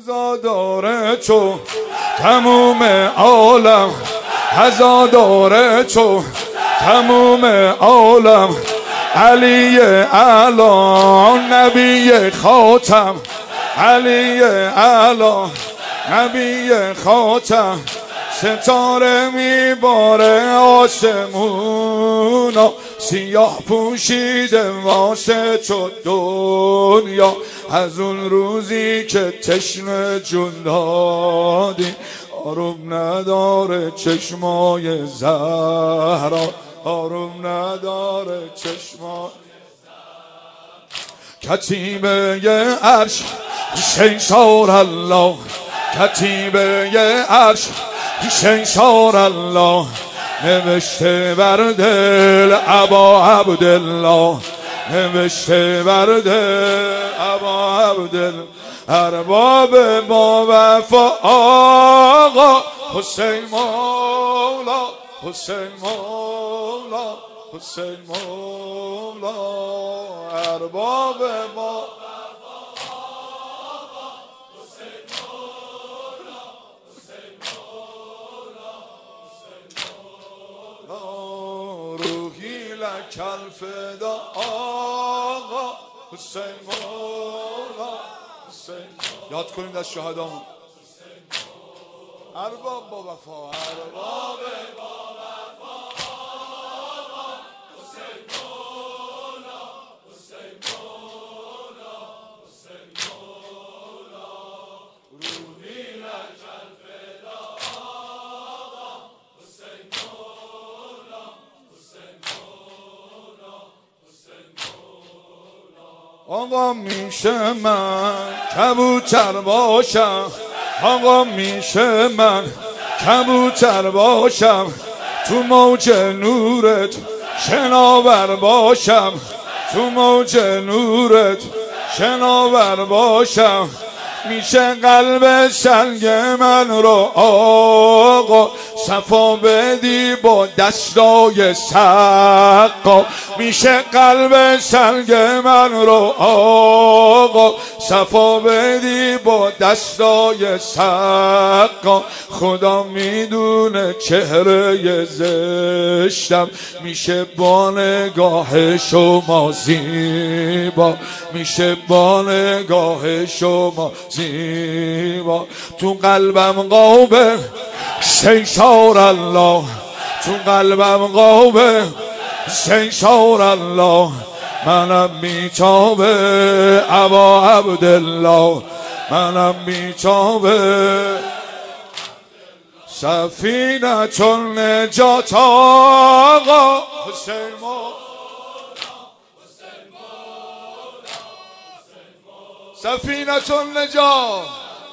هزاداره چو تموم عالم، هزاداره چو تموم عالم، علی اعلی نبی خاتم، علی اعلی نبی خاتم. ستاره میباره آسمونا، سیاه پوشیده واسه تو دنیا. از اون روزی که تشنه جون دادی، آروم نداره چشمای زهرا، آروم نداره چشمای کتیبه عرش حسین سار الله، کتیبه عرش حسین سار الله. نوشته بر دل ابا عبدالله، نوشته بر دل ابا عبدالله. ارباب با وفا آقا حسین مولا، حسین مولا، حسین مولا. ارباب با کل فدا آقا حسین مولا، حسین. یاد کنید از شهدامون. ارباب با وفا، ارباب با وفا آقا حسین مولا، حسین مولا، حسین مولا. روحی لکل فدا آقا حسین مولا، حسین مولا. آقا میشه من کبوتر باشم، آقا میشه من کبوتر باشم، تو موج نورت شناور باشم، تو موج نورت شناور باشم. میشه قلب سنگ من رو آقا صفا بدی با دستای سقا، میشه قلب سنگ من رو آقا صفا بدی با دستای سقا. خدا میدونه چهره زشتم میشه با نگاه شما زیبا، میشه با نگاه شما زیبا. تو قلبم قوبه سیسار الله، تو قلبم قوبه سیسار الله. منم میتابه ابا عبدالله، منم میتابه. سفینه چون نجات آقا حسین مولا، سفینه چون نجات،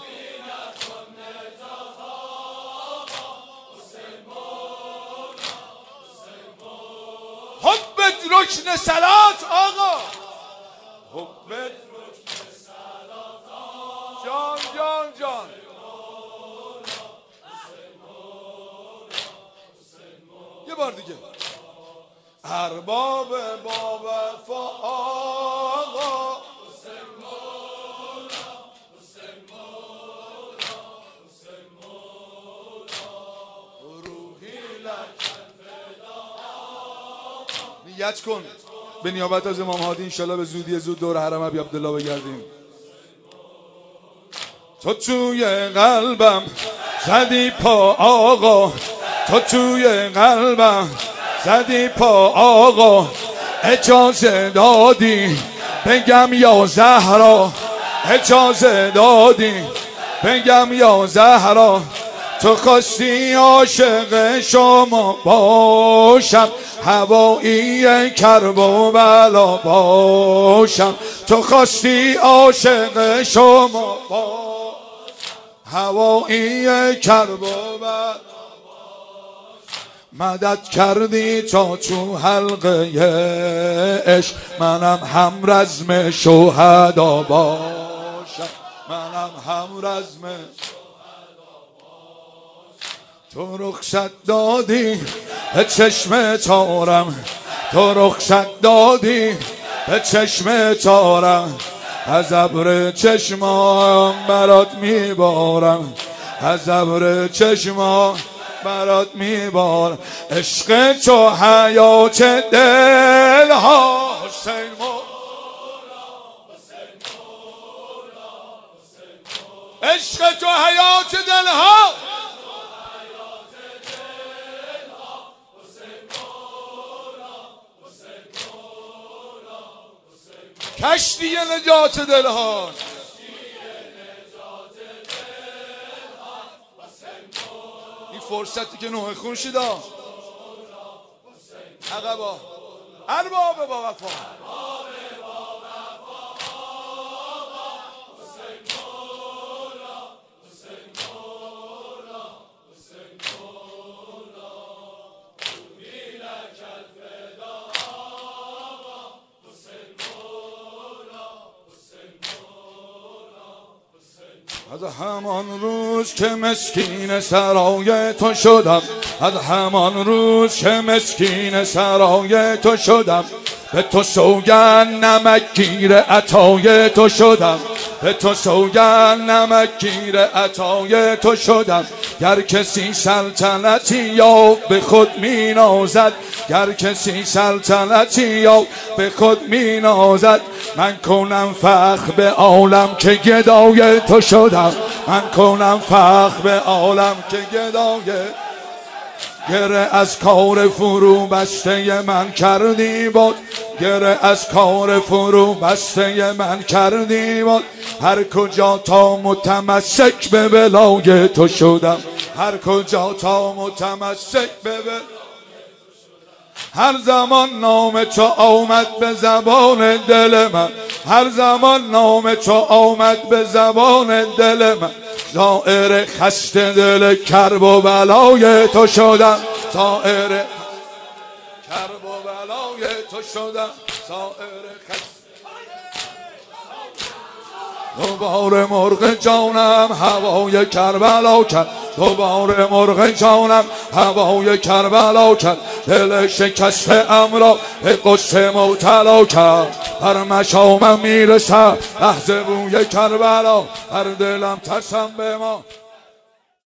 حبت رکن صلات آقا، حبت رکن صلات جان جان جان. یه بار دیگه. ارباب با وفا آقا حسین مولا، حسین مولا، حسین مولا. روحی لکل فدا آقا. نیت کن به نیابت از امام هادی انشالله به زودی زود دور حرم ابی عبدالله بگردیم. تو توی قلبم زدی پا آقا، تو توی قلبم زدی پا آقا. اجازه دادی بگم یا زهرا، اجازه دادی بگم یا زهرا. تو خواستی عاشق شما باشم، هوایی کرب و بلا باشم. تو خواستی عاشق شما باشم، هوایی کرب و بلا. مدد کردی تا تو حلقه عشق منم هم رزم شهدا باشم، منم هم رزم شهدا باشم. تو رخصت دادی به چشم تارم، تو رخصت دادی به چشم تارم. از ابر چشمان برات میبارم، از ابر چشمان برات میبارم. عشق تو حیات دلها، حسین عشق تو حیات دلها، کشتی نجات دلها. این فرصتی که نوح خون شدا عقبا ارباب با وفا. از همان روز که مسکین سرای تو شدم، از همان روز که مسکین سرای تو شدم، به تو سوگند نمکگیر عطای تو شدم، به تو سوگند نمکگیر عطای تو شدم. گر کسی سلطنتی یا به خود می نازد، گر کسی سلطنتی یا به خود می نازد، من کنم فخر به عالم که گدای تو شدم، من کنم فخر به عالم که گدای. گره از کار فرو بسته من کردی بود، گره از کار فرو بسته من کردی بود. هر کجا تا متمسک به ولای تو شدم، هر کجا تا متمسک به ولای. هر زمان نام تو آمد به زبان دل من، هر زمان نام تو آمد به زبان دل من، زائر خسته دل کرب و بلای تو شدم، زائر کرب و بلای تو شدم، زائر خسته. دوباره مرغ جانم هوای کربلا کرد، دوباره مرغ جانم هوای کربلا کرد، دل شکسته امرا به قصه مبتلا کرد. هر مشامم میرسم لحظه بوی کربلا، هر دلم ترسم به ما